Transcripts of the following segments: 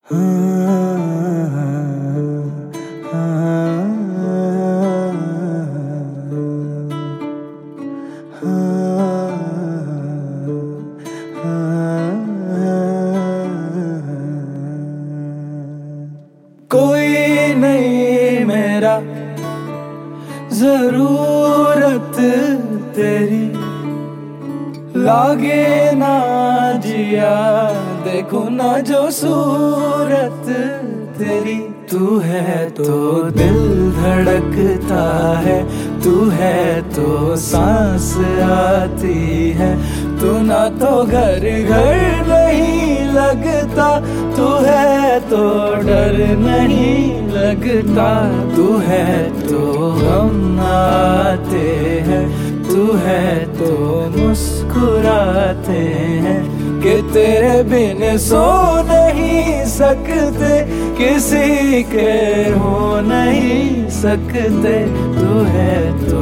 कोई नहीं मेरा जरूरत तेरी, लागे ना जिया देखो ना जो सूरत तेरी। तू है तो दिल धड़कता है, तू है तो सांस आती है, तू ना तो घर घर नहीं लगता, तू है तो डर नहीं लगता, तू है तो हम आते हैं, तू है तो मुस्कुराते हैं कि तेरे बिन सो नहीं सकते, किसी के हो नहीं सकते। तू है तो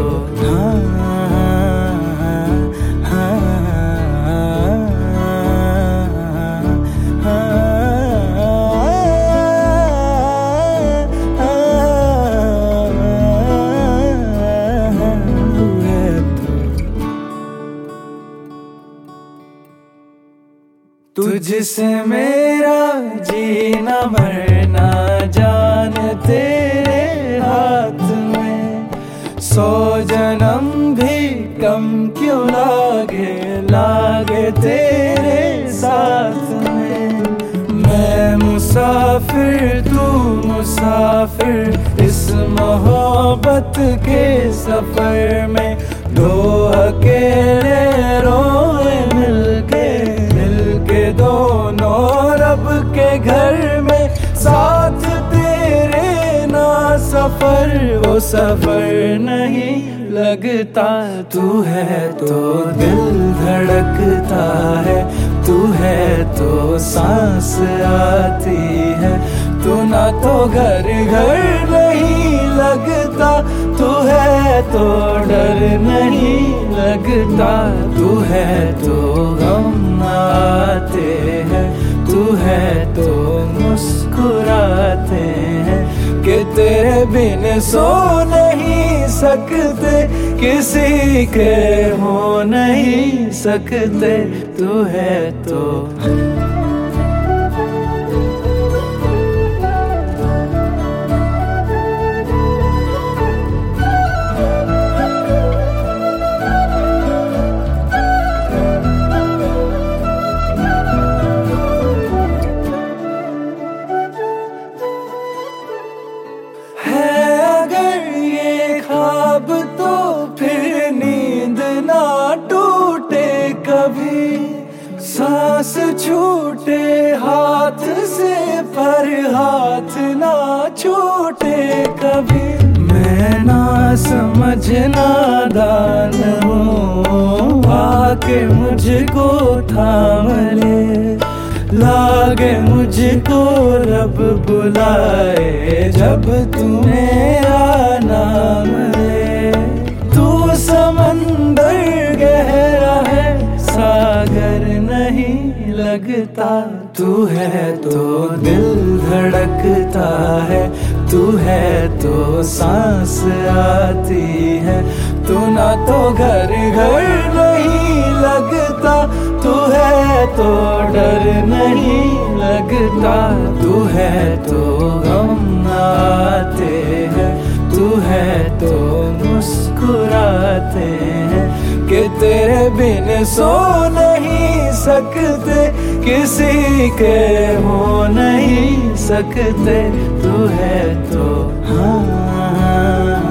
तुझसे मेरा जीना मरना जान तेरे हाथ में, 100 जन्म भी कम क्यों लागे तेरे साथ में। मैं मुसाफिर तू मुसाफिर इस मोहब्बत के सफर में, दो अकेले रोए मिलके दोनों रब के घर में, साथ तेरे ना सफर वो सफर नहीं लगता। तू है तो दिल धड़कता है, तू है तो सांस आती है, तू ना तो घर घर नहीं लगता, तू है तो डर नहीं लगता, तू है तो गम आते हैं, तू है तो मुस्कुराते हैं कि तेरे बिन सो नहीं सकते, किसी के हो नहीं सकते। तू है तो अब तो फिर नींद ना टूटे कभी, सांस छूटे हाथ से पर हाथ ना छूटे कभी। मैं ना समझ नादान हूँ, आके मुझको थाम ले, लागे मुझको रब बुलाए जब तुम्हें आना मिले। तू समंदर गहरा है सागर नहीं लगता, तू है तो दिल धड़कता है, तू है तो सांस आती है, तू ना तो घर घर नहीं लगता, तू है तो डर नहीं लगता, तू है तो गम आते हैं, तू है तो मुस्कुराते हैं कि तेरे बिन सो नहीं सकते, किसी के हो नहीं सकते। तू है तो हाँ